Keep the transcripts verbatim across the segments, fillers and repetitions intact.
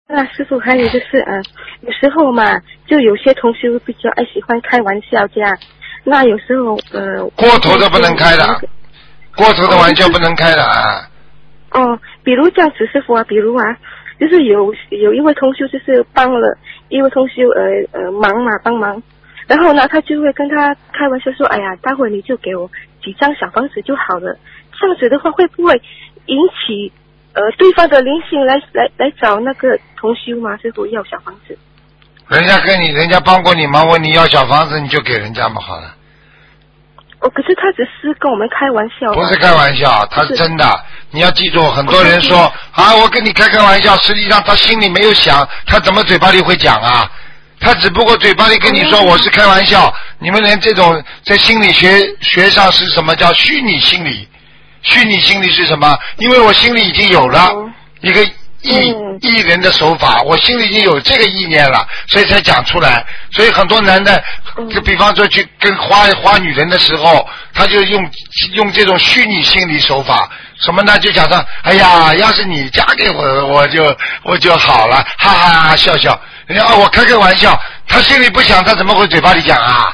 那师傅还有就是呃，有时候嘛，就有些同学比较爱喜欢开玩笑这样，那有时候呃， 过头的不能开的，过头的玩笑不能开的啊。 哦，比如这样子师傅啊，比如啊，就是有有一位同修就是帮了一位同修呃呃忙嘛帮忙，然后呢他就会跟他开玩笑说，哎呀，待会你就给我几张小房子就好了，这样子的话会不会引起呃对方的灵性来来来找那个同修嘛师傅要小房子？ 人家跟你人家帮过你忙，问你要小房子你就给人家嘛好了。 哦，可是他只是跟我们开玩笑。 不是开玩笑，他是真的。你要记住，很多人说啊，我跟你开开玩笑，实际上他心里没有想，他怎么嘴巴里会讲啊？他只不过嘴巴里跟你说我是开玩笑，你们连这种在心理学学上是什么叫虚拟心理？虚拟心理是什么？因为我心里已经有了一个艺艺人的手法，我心里已经有这个意念了，所以才讲出来。所以很多男的，就比方说去跟花花女人的时候，他就用用这种虚拟心理手法，什么呢？就讲说，哎呀，要是你嫁给我，我就我就好了，哈哈哈笑笑。人家哦，我开开玩笑，他心里不想，他怎么会嘴巴里讲啊？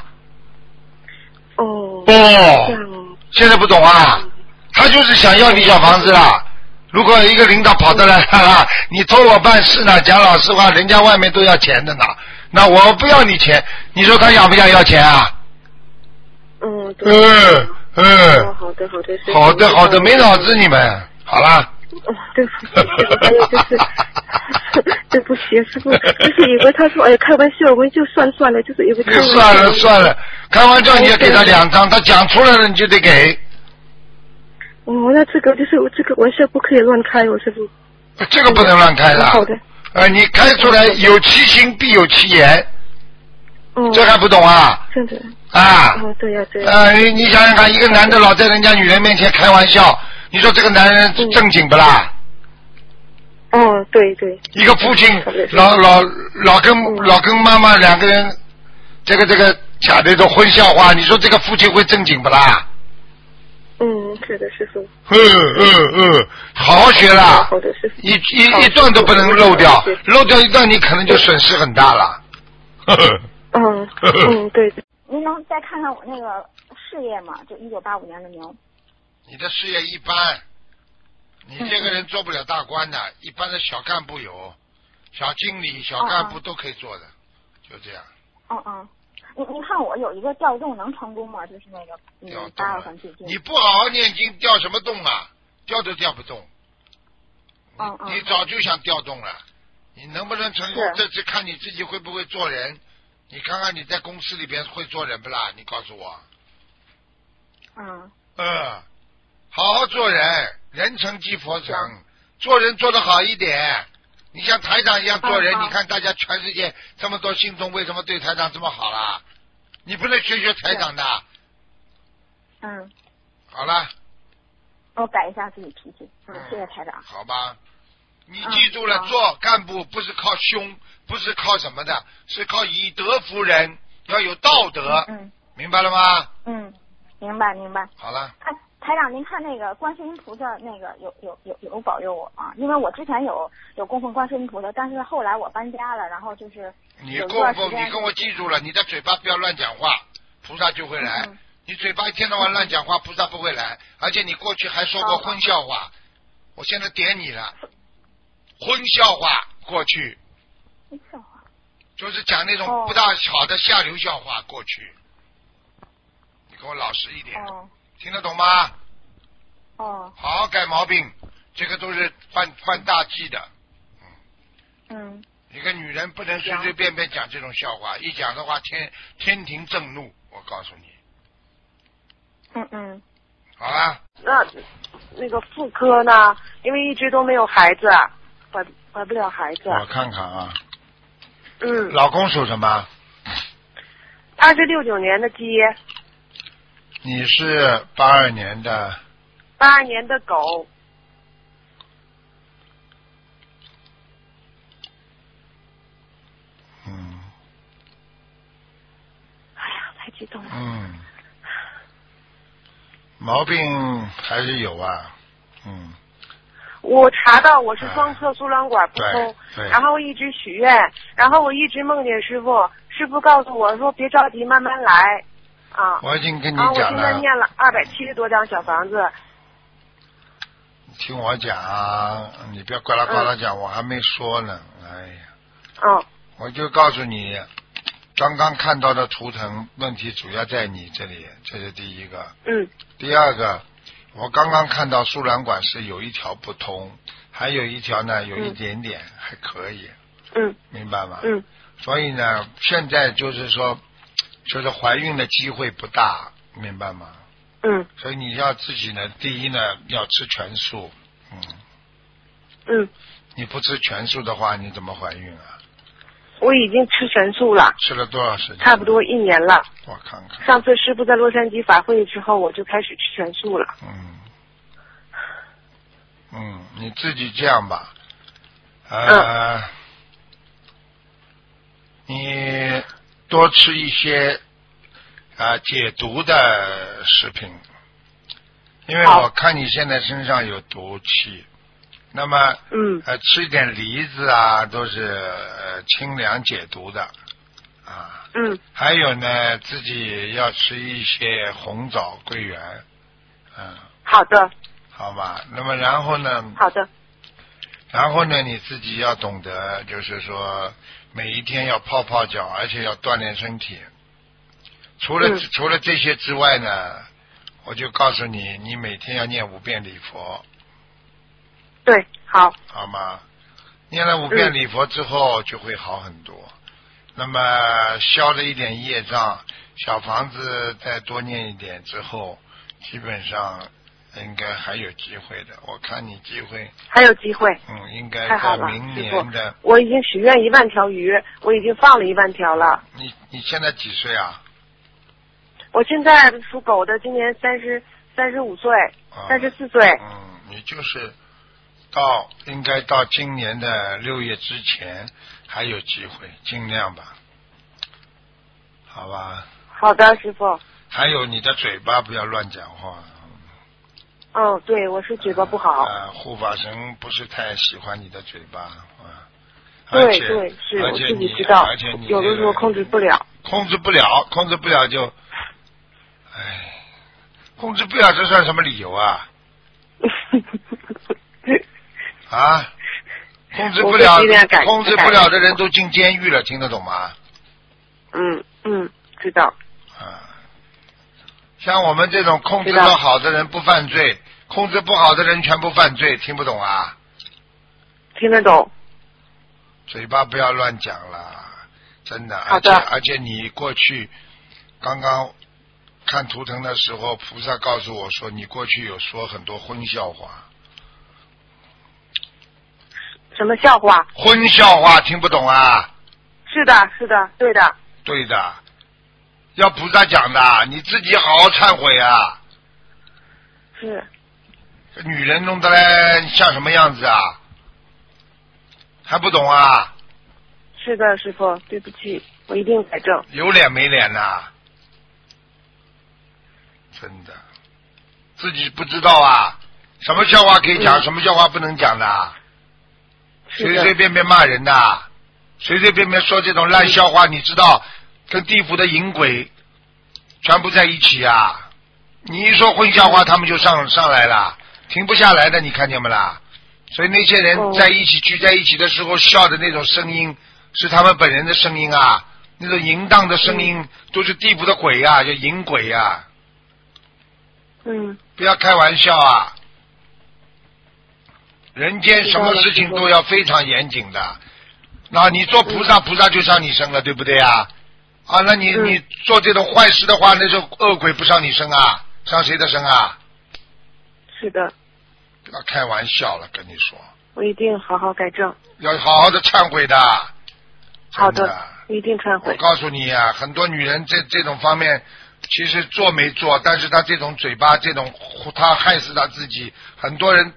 哦。 哦。现在不懂啊？他就是想要你小房子啦。如果一个领导跑得来，哈哈，你托我办事呢，讲老实话，人家外面都要钱的呢。那我不要你钱，你说他想不想要钱啊？ 嗯。 嗯嗯。 哦，好的好的。 好的好的，没脑子你们，好了。 哦，对不起，还有就是，对不起，师傅，就是以为他说，哎，开玩笑，我们就算算了，就是以为开玩笑。 算了算了，开玩笑你也给他两张，他讲出来了你就得给。 哦，那这个就是这个玩笑不可以乱开哦，师傅。 这个不能乱开的。 好的。 呃，你开出来有其行必有其言。 哦。 这还不懂啊？ 真的。 啊。 哦，对呀对呀。 呃，你你想想看，一个男的老在人家女人面前开玩笑，你说这个男人正经不啦？ 哦，对对。 一个父亲老老老跟老跟妈妈两个人，这个这个讲这种荤笑话，你说这个父亲会正经不啦？ 嗯，是的，师傅。 嗯嗯嗯，好好学啦。 好的，师傅。 一一一段都不能漏掉，漏掉一段你可能就损失很大了。 嗯嗯，对。 您能再看看我那个事业吗？就一九八五年的牛。 你的事业一般，你这个人做不了大官的，一般的小干部有，小经理、小干部都可以做的，就这样。 嗯嗯。你你看我有一个调动能成功吗？就是那个嗯八月份最近。 你不好好念经，调什么动啊？调都调不动。 嗯嗯。 你早就想调动了，你能不能成功？这次看你自己会不会做人。你看看你在公司里边会做人不啦？你告诉我。 嗯。 嗯，好好做人，人成即佛成，做人做得好一点。你像台长一样做人，你看大家全世界这么多信众，为什么对台长这么好啦？你不能学学台长的。 嗯。 好了。 我改一下自己脾气。嗯，谢谢台长。 好吧，你记住了，做干部不是靠凶，不是靠什么的，是靠以德服人，要有道德。 嗯。 明白了吗？ 嗯，明白明白。 好了。 哎，台长，您看那个观世音菩萨那个有有有有保佑我吗？因为我之前有有供奉观世音菩萨，但是后来我搬家了，然后就是你供奉，你跟我记住了，你的嘴巴不要乱讲话，菩萨就会来。嗯、你嘴巴一天到晚乱讲话，菩萨不会来。而且你过去还说过荤笑话，我现在点你了，荤笑话过去。 荤笑话。 就是讲那种不大好的下流笑话过去。你跟我老实一点。 哦。 听得懂吗？ 哦。 好好改毛病，这个都是犯犯大忌的。 嗯。 一个女人不能随随便便讲这种笑话，一讲的话天天庭震怒，我告诉你。 嗯嗯。 好了。 那那个妇科呢？因为一直都没有孩子，怀怀不了孩子。 我看看啊。 嗯。 老公属什么？ 他是六九年的鸡。 你是八二年的。 八二年的狗。 嗯。 哎呀，太激动了。 嗯。毛病还是有啊，嗯。 我我查到我是双侧输卵管不通， 对对然后我一直许愿，然后我一直梦见师傅，师傅告诉我说别着急，慢慢来啊。 我已经跟你然后我讲了， 现在念了二百七十多张小房子。 听我讲，你不要呱啦呱啦讲，我还没说呢。哎呀， 嗯我就告诉你，刚刚看到的图腾问题主要在你这里，这是第一个。 嗯第二个，我刚刚看到输卵管是有一条不通，还有一条呢有一点点、嗯、还可以。 嗯， 明白吗？ 嗯。 所以呢，现在就是说，就是怀孕的机会不大，明白吗？ 嗯。 所以你要自己呢，第一呢要吃全素，嗯。 嗯。 你不吃全素的话，你怎么怀孕啊？ 我已经吃全素了。 吃了多少时间？ 差不多一年了。 我看看。 上次师傅在洛杉矶法会之后，我就开始吃全素了。 嗯。嗯，你自己这样吧，呃，嗯、你多吃一些啊、呃、解毒的食品，因为我看你现在身上有毒气。那么， 嗯， 呃，吃一点梨子啊，都是、呃、清凉解毒的，啊， 嗯， 还有呢，自己要吃一些红枣、桂圆，嗯， 好的， 好吧。那么然后呢？ 好的。 然后呢，你自己要懂得，就是说每一天要泡泡脚，而且要锻炼身体。除了、嗯、除了这些之外呢，我就告诉你，你每天要念五遍礼佛。 对，好， 好吗？念了五遍礼佛之后就会好很多。嗯、那么消了一点业障，小房子再多念一点之后，基本上应该还有机会的。我看你机会还有机会。 嗯，应该在明年的。 我已经许愿一万条鱼，我已经放了一万条了。 你你现在几岁啊？ 我现在属狗的，今年三十三十五岁，三十四岁。 嗯，你就是。到应该到今年的六月之前还有机会，尽量吧，好吧？ 好的，师傅。 还有你的嘴巴不要乱讲话。 哦，对，我是嘴巴不好。 啊，护法神不是太喜欢你的嘴巴啊。 对对，是我自己知道。 而且你有的时候控制不了。 控制不了，控制不了就，唉，控制不了这算什么理由啊？啊，控制不了，控制不了的人都进监狱了，听得懂吗？ 嗯嗯，知道。 啊，像我们这种控制得好的人不犯罪，控制不好的人全部犯罪，听不懂啊？ 听得懂。 嘴巴不要乱讲了，真的。 好的。 而且而且你过去刚刚看图腾的时候，菩萨告诉我说，你过去有说很多荤笑话。 什么笑话？ 荤笑话听不懂啊？ 是的，是的，对的。 对的，要菩萨讲的，你自己好好忏悔啊。 是。 女人弄得来像什么样子啊？还不懂啊？ 是的，师傅，对不起，我一定改正。 有脸没脸呐、啊？真的，自己不知道啊？什么笑话可以讲，嗯、什么笑话不能讲的、啊？随随便便骂人的，随随便便说这种烂笑话，你知道跟地府的淫鬼全部在一起啊！你一说荤笑话，他们就上上来了，停不下来的，你看见没啦？所以那些人在一起聚在一起的时候笑的那种声音，是他们本人的声音啊，那种淫荡的声音都是地府的鬼啊，叫淫鬼啊。 嗯， 不要开玩笑啊！人间什么事情都要非常严谨的。那你做菩萨，菩萨就上你身了，对不对啊？啊，那你、嗯、你做这种坏事的话，那种恶鬼不上你身啊？上谁的身啊？ 是的。 不要开玩笑了，跟你说。 我一定好好改正。 要好好的忏悔的。 好的，一定忏悔。 我告诉你啊，很多女人这这种方面，其实做没做，但是她这种嘴巴，这种她害死她自己，很多人。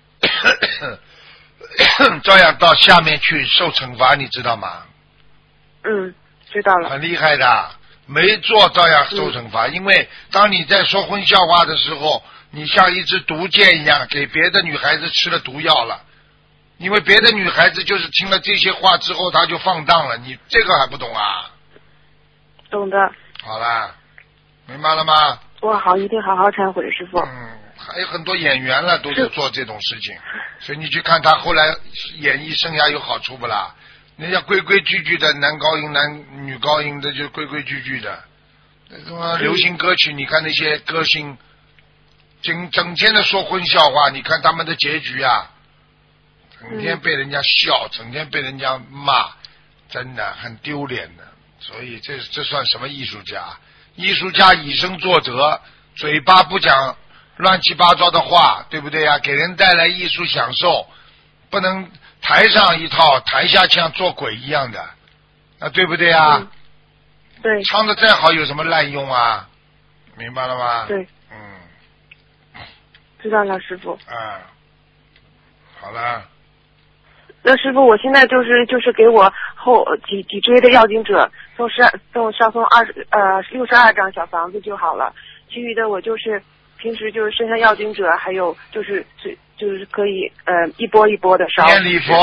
照样到下面去受惩罚，你知道吗？ 嗯，知道了。 很厉害的，没做照样受惩罚、嗯、因为当你在说荤笑话的时候， 你像一支毒箭一样，给别的女孩子吃了毒药了。因为别的女孩子就是听了这些话之后，她就放荡了。你这个还不懂啊？ 懂的。 好啦，明白了吗？ 我好，一定好好忏悔，师傅。 嗯，还有很多演员了，都在做这种事情，所以你去看他后来演艺生涯有好处不啦？人家规规矩矩的男高音、男女高音的就规规矩矩的。什么流行歌曲，你看那些歌星，整整天的说荤笑话，你看他们的结局啊，整天被人家笑，整天被人家骂，真的很丢脸的。所以这这算什么艺术家？艺术家以身作则，嘴巴不讲乱七八糟的话，对不对啊？给人带来艺术享受，不能台上一套，台下像做鬼一样的，啊，对不对啊？ 嗯、对。 唱的再好有什么滥用啊？明白了吗？ 对。 嗯。 知道了，师傅。 啊，好了。 那师傅，我现在就是就是给我后脊脊椎的要经者送十送上送二十呃六十二张小房子就好了，其余的我就是平时就是身上要经者，还有就是就是可以呃一波一波的烧。 念礼佛，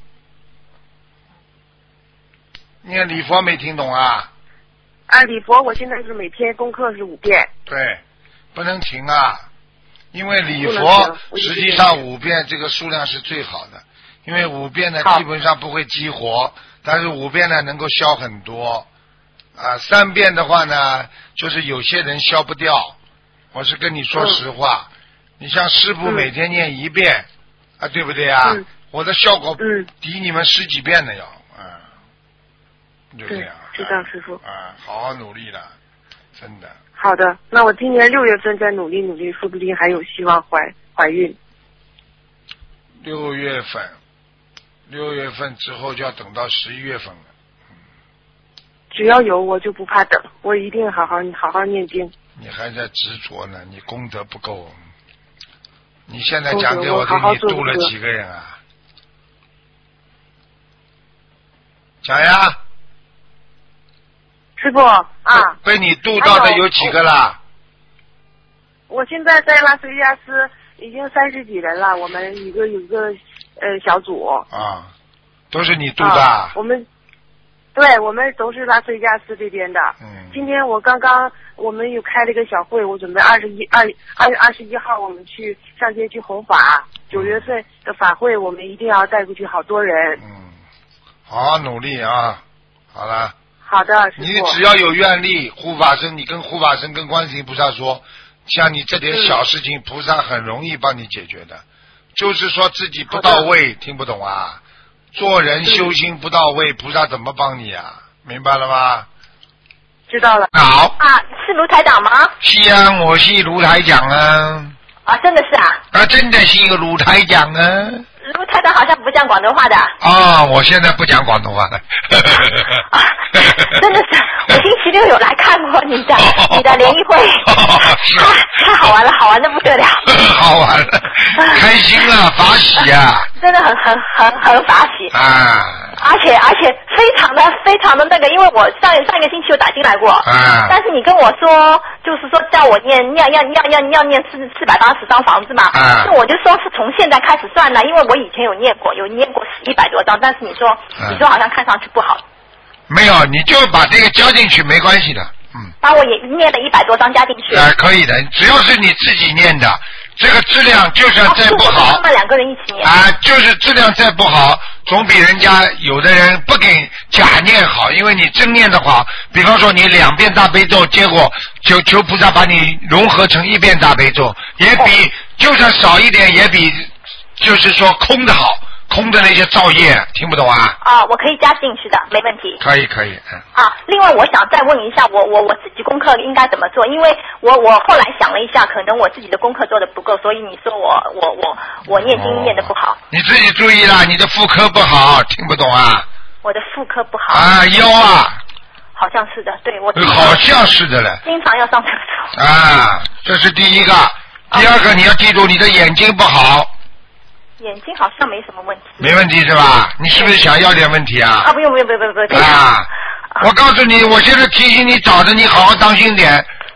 念礼佛没听懂啊？ 啊，礼佛我现在是每天功课是五遍。 对，不能停啊，因为礼佛实际上五遍这个数量是最好的。因为五遍呢基本上不会激活，但是五遍呢能够消很多啊。三遍的话呢，就是有些人消不掉。我是跟你说实话，嗯、你像师父每天念一遍、嗯、啊，对不对啊？ 嗯、 我的效果抵你们十几遍的要，啊，就这样。 知道师父。 啊，好好努力了，真的。 好的，那我今年六月份再努力努力，说不定还有希望怀怀孕。 六月份。六月份之后就要等到十一月份了。 只要有我就不怕等，我一定好好好好念经。 你还在执着呢，你功德不够。你现在讲给我听，你度了几个人啊？讲呀。 师傅啊。 被你度到的有几个啦？ 我现在在拉斯维加斯已经三十几人了，我们一个有一个。呃，小组啊，都是你度的、啊。 我们，对，我们都是拉斯维加斯这边的。 嗯。 今天我刚刚我们又开了一个小会，我准备二十一二二月二十一号我们去上街去弘法。九、嗯、月份的法会我们一定要带过去好多人。 嗯，好好努力啊！好了。 好的，师父。 你只要有愿力，护法神，你跟护法神跟观世音菩萨说，像你这点小事情，嗯、菩萨很容易帮你解决的。就是说自己不到位，听不懂啊？做人修心不到位，菩萨怎么帮你啊？明白了吗？ 知道了。 好。 啊，是卢台长吗？ 是啊，我是卢台长啊。 啊，真的是啊。啊， 真的是一个卢台长啊。 卢台长好像不讲广东话的。 啊，我现在不讲广东话了。 啊，真的是，我星期六有来看过你的、哦、你的联谊会， 哦、是啊，太好玩了，好玩的不得了。 好玩了，开心啊，法喜啊。 真的很很很很法喜啊。 而且而且非常的非常的那个，因为我上上一个星期有打进来过， 啊， 但是你跟我说，就是说叫我念要要要要要念四四百八十张房子嘛， 啊， 那我就说是从现在开始算了，因为我以前有念过，有念过一百多张，但是你说、啊、你说好像看上去不好。 没有，你就把这个交进去，没关系的，嗯。 把我也念了一百多张加进去。 啊，可以的，只要是你自己念的，这个质量就算再不好， 他们两个人一起念啊，就是质量再不好，总比人家有的人不给假念好，因为你真念的话，比方说你两遍大悲咒，结果求求菩萨把你融合成一遍大悲咒，也比、哦、就算少一点，也比就是说空的好。空的那些造业听不懂啊？ 啊，我可以加进去的，没问题。 可以可以，嗯。 啊，另外我想再问一下，我我我自己功课应该怎么做？因为我我后来想了一下，可能我自己的功课做的不够，所以你说我我我我念经念的不好、哦。 你自己注意啦，你的妇科不好，听不懂啊？ 我的妇科不好。 啊，腰啊。 好像是的，对我。 好像是的嘞。 经常要上厕所。 啊，这是第一个，第二个、啊、你要记住，你的眼睛不好。 眼睛好像没什么问题。 没问题是吧？你是不是想要点问题啊？ 啊，不用不用不用不用不用。 啊，我告诉你，我现在提醒你，找着你好好当心点。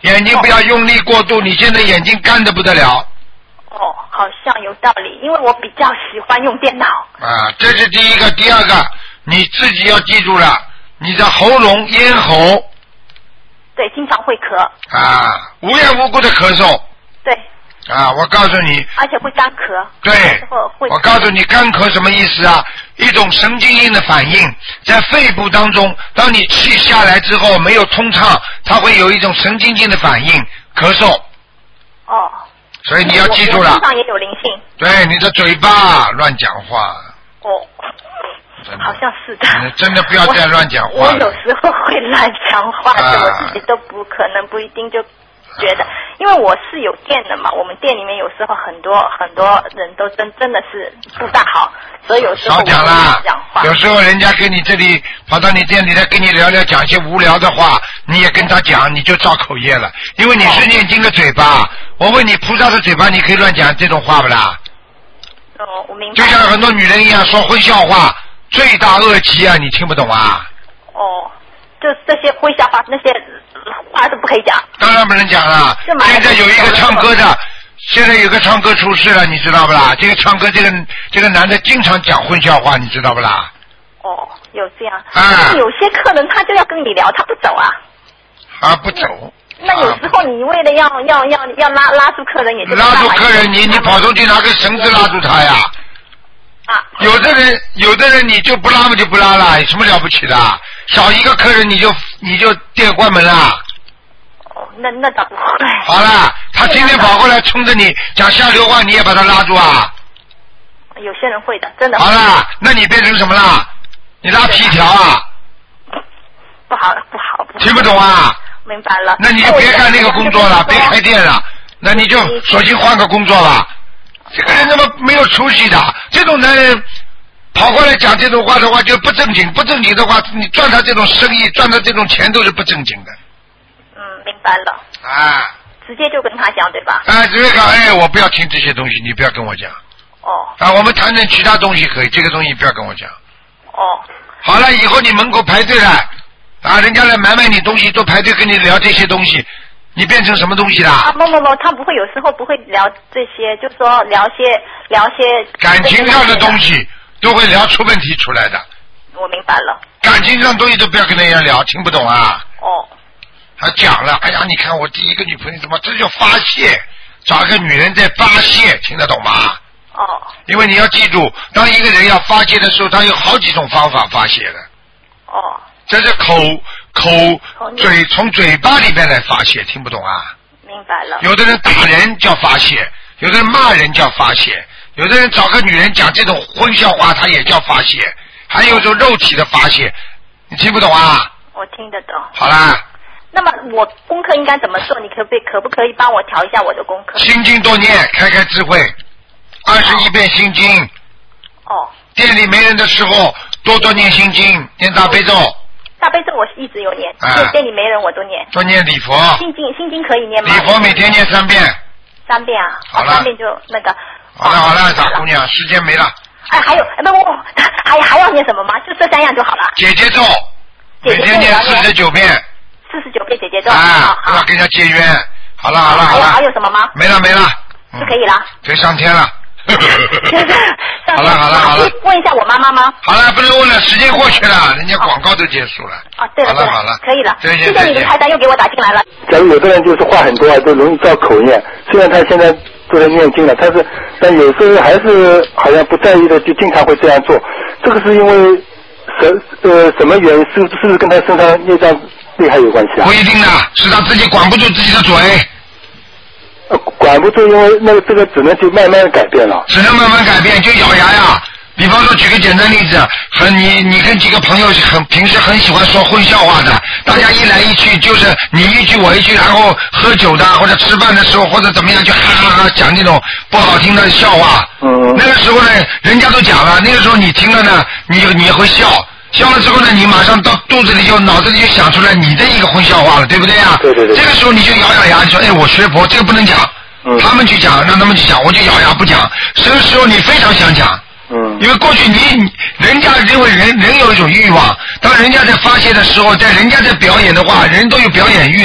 眼睛不要用力过度，你现在眼睛干得不得了。 哦，好像有道理，因为我比较喜欢用电脑。 啊，这是第一个，第二个，你自己要记住了，你的喉咙咽喉。 对，经常会咳。 啊，无缘无故的咳嗽。 对。 啊，我告诉你。 而且会干咳。 对。我告诉你，干咳什么意思啊？一种神经性的反应，在肺部当中，当你气下来之后没有通畅，它会有一种神经性的反应，咳嗽。 哦。 所以你要记住了。 身上也有灵性。 对，你的嘴巴乱讲话。 哦。好像是的。 你真的不要再乱讲话。 我有时候会乱讲话，啊、我自己都不可能不一定就觉得，因为我是有店的嘛，我们店里面有时候很多很多人都真真的是不大好，所以有时候我少讲啦。讲话。 有时候人家跟你这里跑到你店里来跟你聊聊，讲些无聊的话，你也跟他讲，你就造口业了，因为你是念经的嘴巴。我问你，菩萨的嘴巴你可以乱讲这种话不啦？ 哦，我明白。 就像很多女人一样说荤笑话。罪大恶极啊！你听不懂啊？ 哦，就这些诙谐话，那些话都不可以讲。 当然不能讲了。现在有一个唱歌的，现在有个唱歌出事了，你知道不啦？这个唱歌这个这个男的经常讲荤笑话，你知道不啦？ 哦，有这样。 啊。 有些客人他就要跟你聊，他不走啊。 啊，不走。 那有时候你为了要要要要拉拉住客人，也就拉住客人，你你跑出去拿个绳子拉住他呀。 啊、 有的人，有的人你就不拉嘛就不拉了，有什么了不起的？少一个客人你就你就店关门了。 哦，那那倒不会。 好了，他今天跑过来冲着你讲下流话，你也把他拉住啊？ 有些人会的，真的。 好了，那你变成什么了？你拉皮条啊？ 不好了，不好，不好。 听不懂啊？ 明白了。 那你就别干那个工作了，别开店了，那你就索性换个工作吧。这个人那么没有出息的，这种男人跑过来讲这种话的话就不正经，不正经的话，你赚他这种生意，赚他这种钱都是不正经的。 嗯，明白了。 啊。 直接就跟他讲，对吧？ 啊，直接讲，哎，我不要听这些东西，你不要跟我讲。 哦。 啊，我们谈谈其他东西可以，这个东西不要跟我讲。 哦。 好了，以后你门口排队了，啊，人家来买买你东西，都排队跟你聊这些东西。你变成什么东西啦？ 啊，不不不，他不会，有时候不会聊这些，就说聊些聊些感情上的东西都会聊出问题出来的。 我明白了。 感情上东西都不要跟人家聊，听不懂啊？ 哦。 他讲了，哎呀，你看我第一个女朋友怎么，这叫发泄，找个女人在发泄，听得懂吗？ 哦。 因为你要记住，当一个人要发泄的时候，他有好几种方法发泄的。 哦。 这是口口嘴从嘴巴里边来发泄，听不懂啊？ 明白了。 有的人打人叫发泄，有的人骂人叫发泄，有的人找个女人讲这种荤笑话，他也叫发泄，还有种肉体的发泄，你听不懂啊？ 我听得懂。 好啦。 那么我功课应该怎么做？你可不可以可不可以帮我调一下我的功课？ 心经多念，开开智慧，二十一遍心经。 哦。 店里没人的时候，多多念心经，念大悲咒。 大悲咒我一直有念， 啊、 店里没人我都念。 多念礼佛。 心经心经可以念吗？ 礼佛每天念三遍。 三遍啊。 好了。 三遍就那个。 好了好了，傻姑娘，时间没了。 哎，还有，哎不不，还还要念什么吗？就这三样就好了。 姐姐咒。 姐姐咒每天念四十九遍。 四十九遍姐姐咒。 啊，不要跟人家结冤。好了好了好了。 还有什么吗？ 没了没了。 就可以了。 可以上天了。好了好了好了， 问一下我妈妈吗？ 好了，不能问了，时间过去了，人家广告都结束了。 啊，对了好了好了， 可以了。 谢谢你的台长又给我打进来了。 假如有的人就是话很多啊，都容易造口业。虽然他现在都在念经了，但是但有时候还是好像不在意的，就经常会这样做。这个是因为什呃什么原因？是是不是跟他身上业障厉害有关系啊？ 不一定的，是他自己管不住自己的嘴。 管不住，因为那个这个只能就慢慢改变了。 只能慢慢改变，就咬牙呀。比方说，举个简单例子，很你你跟几个朋友很平时很喜欢说荤笑话的，大家一来一去就是你一句我一句，然后喝酒的或者吃饭的时候或者怎么样就哈哈哈讲那种不好听的笑话。 嗯。 那个时候呢，人家都讲了，那个时候你听了呢，你你也会笑。笑了之后呢，你马上到肚子里就脑子里就想出来你的一个荤笑话了，对不对呀？ 对对对。 这个时候你就咬咬牙，你说哎，我学佛这个不能讲， 嗯、 他们去讲，让他们去讲，我就咬牙不讲。这个时候你非常想讲， 嗯， 因为过去你人家认为人人有一种欲望，当人家在发泄的时候，在人家在表演的话，人都有表演欲的啦。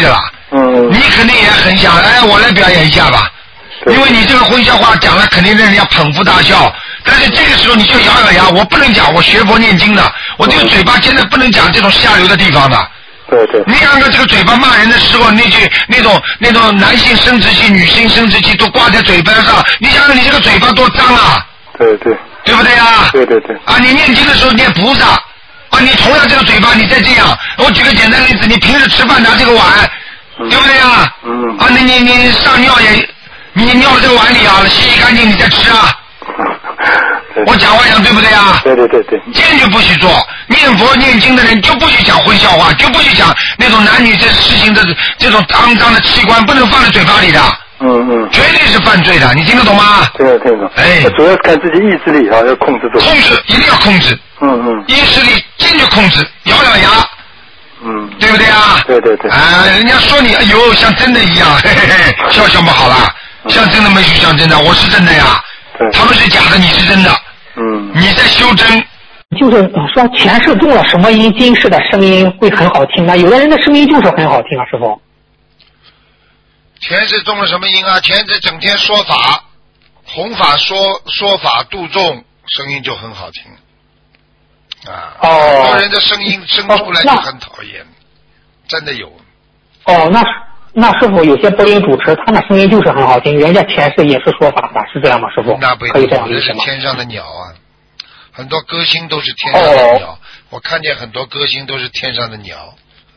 嗯。 你肯定也很想，哎，我来表演一下吧。因为你这个荤笑话讲了，肯定让人家捧腹大笑。但是这个时候你就咬咬牙，我不能讲，我学佛念经的，我这个嘴巴现在不能讲这种下流的地方的。 对对。 你看看这个嘴巴骂人的时候，那句那种那种男性生殖器、女性生殖器都挂在嘴巴上，你想想你这个嘴巴多脏啊！ 对对。 对不对啊？ 对对对。 啊，你念经的时候念菩萨，啊，你同样这个嘴巴你再这样，我举个简单例子，你平时吃饭拿这个碗， 嗯、 对不对啊？ 嗯。 啊，你你你上尿也。你尿这个碗里啊，洗洗干净，你再吃啊！我讲话讲对不对啊？ 对对对对。 坚决不许做，念佛念经的人就不许讲荤笑话，就不许讲那种男女这事情的这种肮脏的器官，不能放在嘴巴里的。 嗯嗯。 绝对是犯罪的，你听得懂吗？ 听得听得懂。 哎。 主要是看自己意志力啊，要控制住。 控制，一定要控制。 嗯嗯。 意志力坚决控制，咬咬牙。 嗯。 对不对啊？ 对对对。 啊，人家说你哎呦像真的一样，嘿嘿嘿，笑笑不好了。像真的没许像真的，我是真的呀。他们是假的，你是真的。 嗯。 你在修真。 就是说前世中了什么音，今世的声音会很好听呢？有的人的声音就是很好听啊，师傅。 前世中了什么音啊？前世整天说法、弘法说说法度众，声音就很好听。啊。哦。很多人的声音生出来就很讨厌，哦、真的有。 哦，那是。那师傅有些播音主持，他那声音就是很好听，人家前世也是说法的，是这样吗？师傅？ 那不可以这样理解吗？ 是天上的鸟啊，很多歌星都是天上的鸟，哦、我看见很多歌星都是天上的鸟。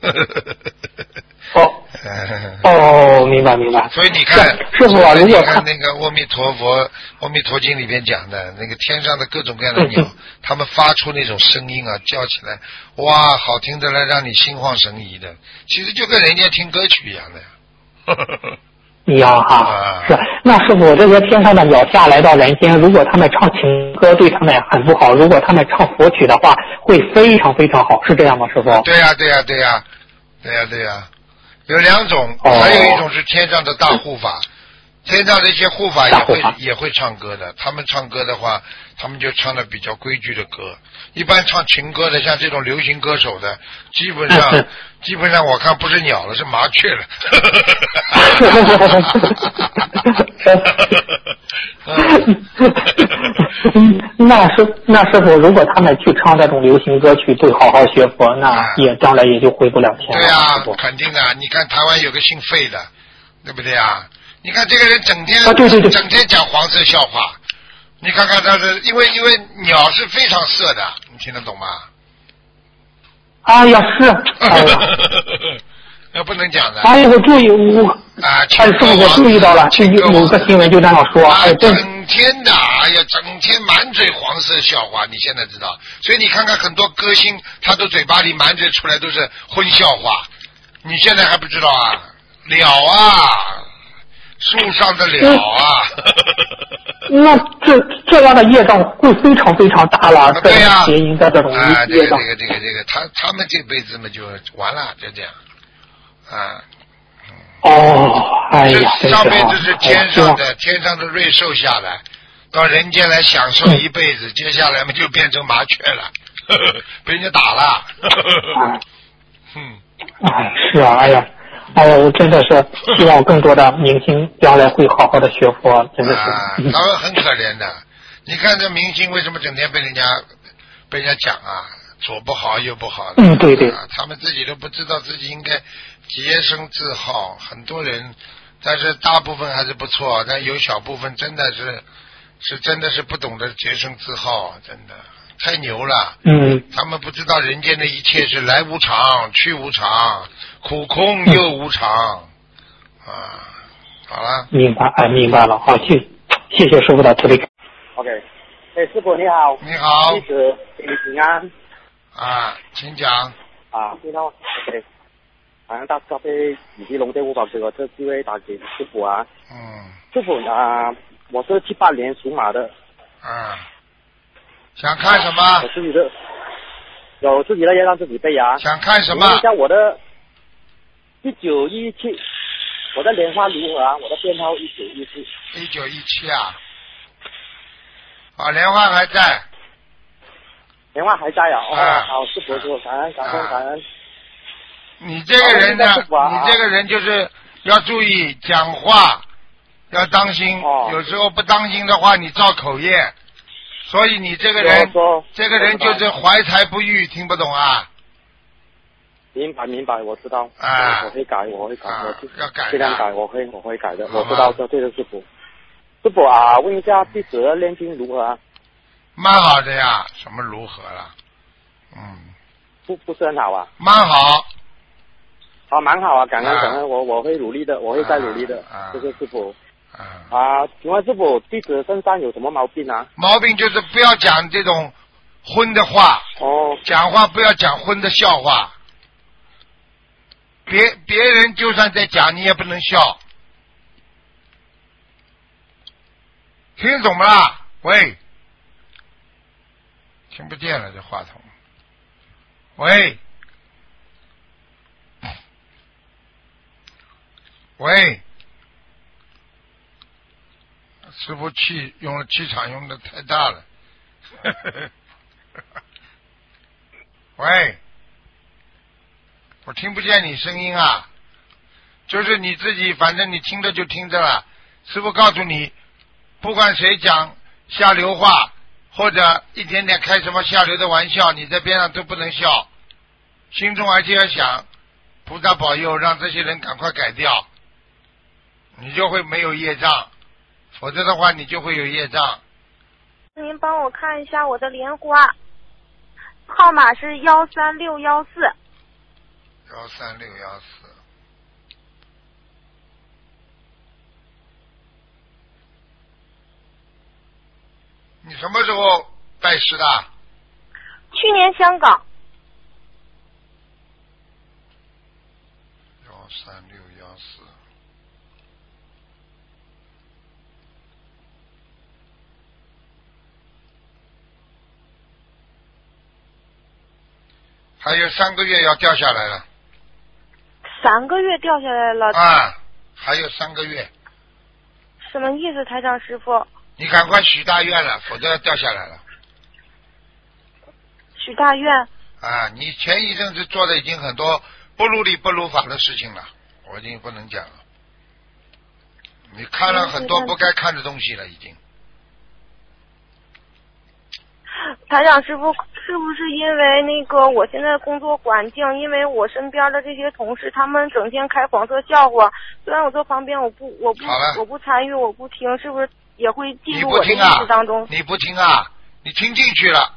哦哦，明白明白。 所以你看， 师傅啊，如果看那个《阿弥陀佛》《阿弥陀经》里边讲的那个天上的各种各样的鸟，嗯、他们发出那种声音啊，叫起来，哇，好听的来让你心旷神怡的。其实就跟人家听歌曲一样的呀。 一样哈，啊、是。那师傅，这些天上的鸟下来到人间，如果他们唱情歌对他们很不好，如果他们唱佛曲的话，会非常非常好，是这样吗？师傅？ 对呀、啊、对呀、啊、对呀、啊、对呀、啊、对呀、啊。有两种，哦、还有一种是天上的大护法，天上的一些护法也会也会唱歌的。他们唱歌的话，他们就唱的比较规矩的歌。一般唱情歌的，像这种流行歌手的，基本上、嗯、基本上我看不是鸟了，是麻雀了。 那师那师傅，如果他们去唱这种流行歌曲，对好好学佛，那也将来也就回不了天了。 对啊，肯定的。你看台湾有个姓费的，对不对啊？你看这个人整天、 啊、对对对整天讲黄色笑话，你看看他是因为因为鸟是非常色的，你听得懂吗？ 哎呀，是，哎呀。 那不能讲的。 哎，我注意，我啊， 哎，是我注意到了，就有有个新闻就这样说，哎， 整天的，哎呀，整天满嘴黄色笑话，你现在知道，所以你看看很多歌星，他的嘴巴里满嘴出来都是荤笑话，你现在还不知道啊？鸟啊，树上的鸟啊。 那这这样的业障会非常非常大了， 对呀， 谐音的这种啊，这业障。 个这个这个这个，他他们这辈子嘛就完了，就这样。啊， 哦，哎呀， 这上面就是天上的天上的瑞兽下来，到人间来享受一辈子，嗯、接下来嘛就变成麻雀了，呵呵被人家打了。呵呵嗯， 哎，是啊，哎呀，哎呀，我真的是希望更多的明星将来会好好的学佛，真的是。 啊，他们很可怜的。你看这明星为什么整天被人家被人家讲啊？左不好右不好的， 嗯，对对、 啊，他们自己都不知道自己应该洁身自好，很多人，但是大部分还是不错，但有小部分真的是是真的是不懂得洁身自好，真的太牛了。 嗯， 他们不知道人间的一切是来无常去无常，苦空又无常、嗯、啊。好了， 明白，哎，明白了，好，谢谢谢师傅的慈悲。 OK， 哎，师傅你好。 你好。 弟子给你平安。 啊，请讲。 啊，听到 OK， 好像大咖啡以及龙队五宝给我这机会打给师傅啊。 嗯。 师傅啊，我是七八年属马的。 啊。想看什么？ 我自己的，有自己的要让自己背啊。 想看什么？ 问一下我的一九一七，我的莲花如何啊？我的编号一九一七。 一九一七啊。啊，莲花还在。 莲花还在啊！哦，好，师傅，师傅，感恩感恩感恩。 你这个人呢，你这个人就是要注意讲话，要当心， 哦、 有时候不当心的话，你造口业。所以你这个人，这个人就是怀才不遇，听不懂啊？ 明白明白，我知道。 啊， 我我会改，我会改， 啊、 我要改， 尽量改，我会我会改的，我知道的，对的，师傅。师傅啊，问一下弟子的练经如何啊？ 蛮好的呀，什么如何了？嗯， 不不是很好啊。 蛮好。 啊，蛮好啊，感恩感恩，我我会努力的，我会再努力的， 啊、 谢谢师傅。 啊， 啊，请问师傅，弟子身上有什么毛病啊？ 毛病就是不要讲这种荤的话， 哦， 讲话不要讲荤的笑话，别别人就算在讲，你也不能笑，听懂不啦？喂，听不见了这话筒，喂，喂。师傅气用了气场用的太大了，喂，我听不见你声音啊，就是你自己，反正你听着就听着了。师傅告诉你，不管谁讲下流话或者一点点开什么下流的玩笑，你在边上都不能笑，心中而且要想菩萨保佑，让这些人赶快改掉，你就会没有业障。否则的话，你就会有业障。 您帮我看一下我的莲花，号码是幺三六幺四。 幺三六幺四。你什么时候拜师的？ 去年香港。 幺三六幺四。还有三个月要掉下来了。 三个月掉下来了。 啊，还有三个月。 什么意思，台长师傅？ 你赶快许大愿了，否则要掉下来了。 许大愿。 啊，你前一阵子做的已经很多不如理不如法的事情了，我已经不能讲了。你看了很多不该看的东西了，已经。 台长师傅，是不是因为那个我现在工作环境，因为我身边的这些同事，他们整天开黄色笑话，虽然我坐旁边，我不我不我不参与，我不听，是不是也会进入我的意识当中？ 你不听啊？你听进去了。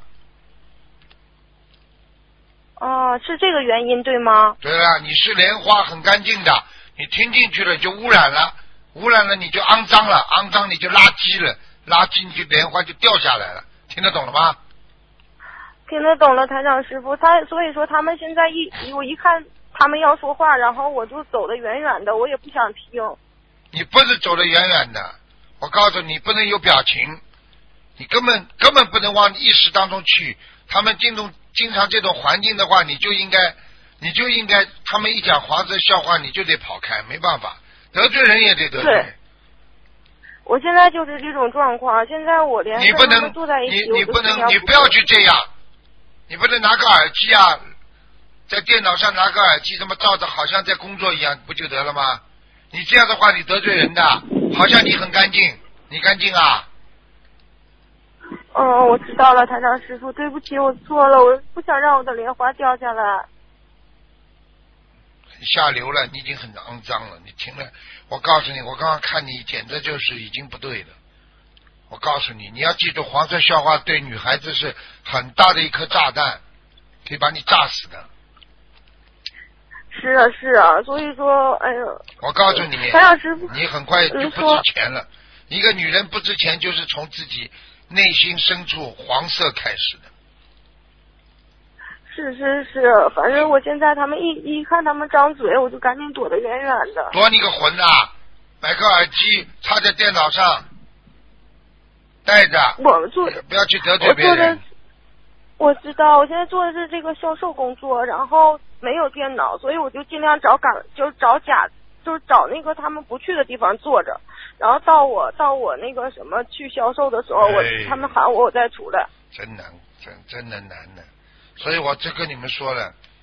哦，是这个原因对吗？ 对了，你是莲花很干净的，你听进去了就污染了，污染了你就肮脏了，肮脏你就垃圾了，垃圾你就莲花就掉下来了。听得懂了吗？ 听得懂了，台长师傅。他所以说他们现在一我一看他们要说话，然后我就走得远远的，我也不想听。 你不是走得远远的，我告诉你，不能有表情，你根本根本不能往意识当中去。他们经常经常这种环境的话，你就应该你就应该，他们一讲黄色笑话，你就得跑开，没办法，得罪人也得得罪。 对，我现在就是这种状况，现在我连你不能坐在一起， 你你不能，你不要去这样，你不能拿个耳机啊，在电脑上拿个耳机这么照着，好像在工作一样，不就得了吗？你这样的话，你得罪人的，好像你很干净，你干净啊？ 哦，我知道了，台长师傅，对不起，我错了，我不想让我的莲花掉下来。 下流了，你已经很肮脏了，你听了，我告诉你，我刚刚看你简直就是已经不对了。我告诉你，你要记住，黄色笑话对女孩子是很大的一颗炸弹，可以把你炸死的。 是啊是啊，所以说，哎呀， 我告诉你， 台长师傅， 你很快就不值钱了。一个女人不值钱，就是从自己内心深处黄色开始的。 是是是，反正我现在他们一一看他们张嘴，我就赶紧躲得远远的。 躲你个魂啊！买个耳机插在电脑上，带着。 我做不要去得罪别人。 我知道，我现在做的是这个销售工作，然后没有电脑，所以我就尽量找岗，就是找假，就是找那个他们不去的地方坐着，然后到我到我那个什么去销售的时候，我、哎、他们喊我，我再出来。 真难，真真的难的。所以我就跟你们说了，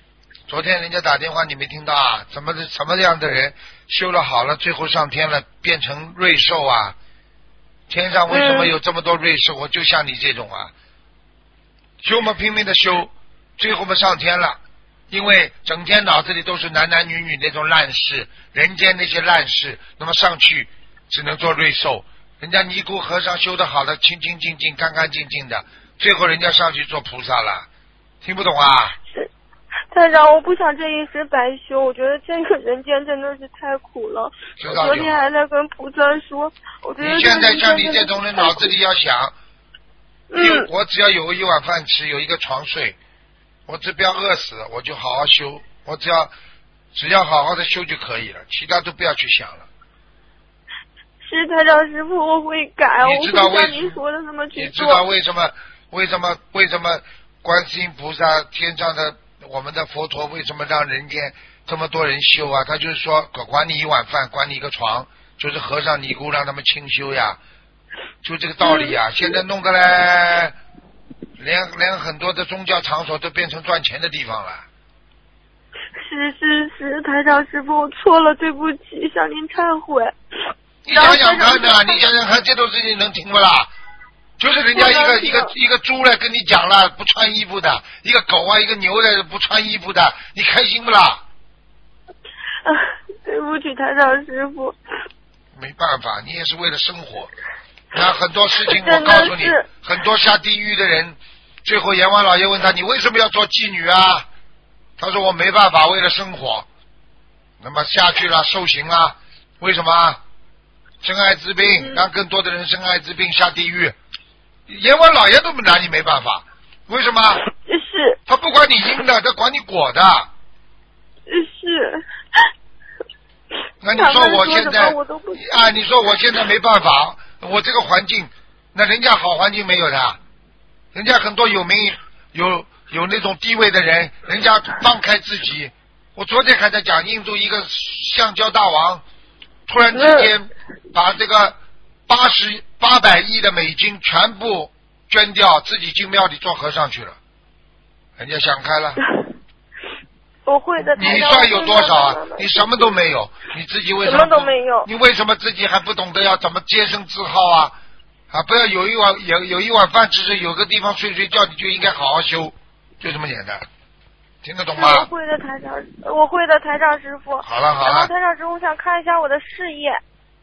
昨天人家打电话你没听到啊？怎么什么样的人修了好了，最后上天了，变成瑞兽啊？天上为什么有这么多瑞兽？我就像你这种啊，修嘛拼命的修，最后嘛上天了。因为整天脑子里都是男男女女那种烂事，人间那些烂事，那么上去只能做瑞兽。人家尼姑和尚修得好的，清清净净、干干净净的，最后人家上去做菩萨了，听不懂啊？ 是，台长，我不想这一世白修，我觉得这个人间真的是太苦了。我昨天还在跟菩萨说，我觉得你现在像你这种人，脑子里要想， 嗯， 我只要有一碗饭吃，有一个床睡。我只不要饿死，我就好好修。我只要只要好好的修就可以了，其他都不要去想了。 是台长师傅，我会改， 你知道为我会像您说的那么去做。 你知道为什么？为什么？为什么？观世音菩萨天上的我们的佛陀为什么让人间这么多人修啊？他就是说，管你一碗饭，管你一个床，就是和尚尼姑让他们清修呀，就这个道理呀。嗯、现在弄得嘞。连连很多的宗教场所都变成赚钱的地方了。 是是是，台长师傅，我错了，对不起，向您忏悔。 你想想看呐，你想想看，这种事情能听不啦？就是人家一个一个一个猪来跟你讲了，不穿衣服的；一个狗啊，一个牛的不穿衣服的，你开心不啦？ 啊，对不起，台长师傅。 没办法，你也是为了生活。那很多事情，我告诉你，很多下地狱的人。最后阎王老爷问他，你为什么要做妓女啊？他说我没办法，为了生活。那么下去了，受刑了。为什么？生艾滋病，让更多的人生艾滋病下地狱。阎王老爷都拿你没办法。为什么？ 是。 他不管你阴的，他管你果的。 是。 那你说我现在啊？你说我现在没办法，我这个环境，那人家好环境没有的。人家很多有名有有那种地位的人，人家放开自己。我昨天还在讲，印度一个橡胶大王，突然之间把这个八十八百亿的美金全部捐掉，自己进庙里做和尚去了。人家想开了。 我会的。 你算有多少啊？你什么都没有，你自己为什么？ 什么都没有。 你为什么自己还不懂得要怎么洁身自好啊？啊，不要有一碗有有一碗饭吃吃，有个地方睡睡觉，你就应该好好修，就这么简单，听得懂吗？ 我会的，台长，我会的，台长师傅。 好了好了。 然后台长师傅，我想看一下我的事业。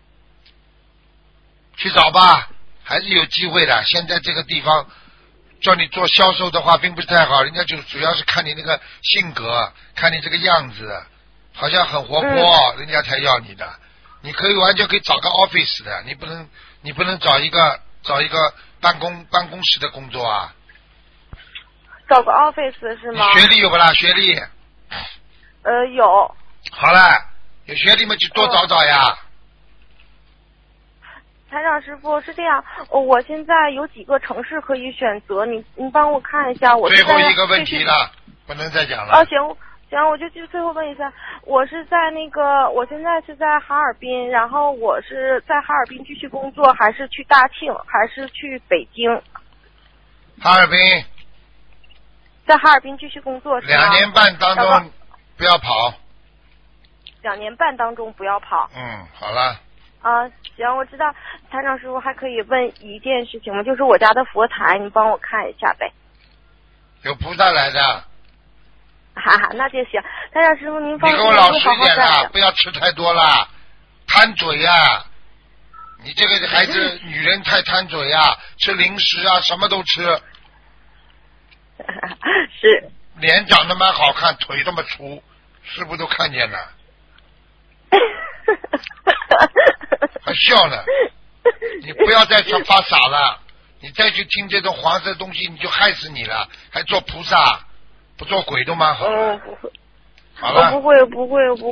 去找吧，还是有机会的。现在这个地方叫你做销售的话，并不是太好，人家就主要是看你那个性格，看你这个样子，好像很活泼，嗯、人家才要你的。你可以完全可以找个 office 的，你不能。你不能找一个找一个办公办公室的工作啊？ 找个 office 是吗？ 学历有不啦？学历？ 呃，有。 好了，有学历嘛就多找找呀。呃、 台长师傅是这样，我现在有几个城市可以选择，你你帮我看一下。我最后一个问题了，不能再讲了。 哦，行。行，我就就最后问一下，我是在那个，我现在是在哈尔滨，然后我是在哈尔滨继续工作，还是去大庆，还是去北京？ 哈尔滨。 在哈尔滨继续工作是吗？ 两年半当中不要跑。 两年半当中不要跑。 嗯，好了。 啊，行，我知道。台长师傅还可以问一件事情吗？就是我家的佛台，你帮我看一下呗。 有菩萨来的。 哈哈，那就行。台长师傅，您放心， 你给我老实一点啦， 不要吃太多了，贪嘴呀、啊！你这个孩子，女人太贪嘴呀、啊，吃零食啊，什么都吃。 是。 脸长得蛮好看，腿这么粗，是不是都看见了？还笑呢！你不要再说发傻了，你再去听这种黄色东西，你就害死你了，还做菩萨。不做鬼都蛮好的。 嗯，不会。 好了。 我不会，不会，不会。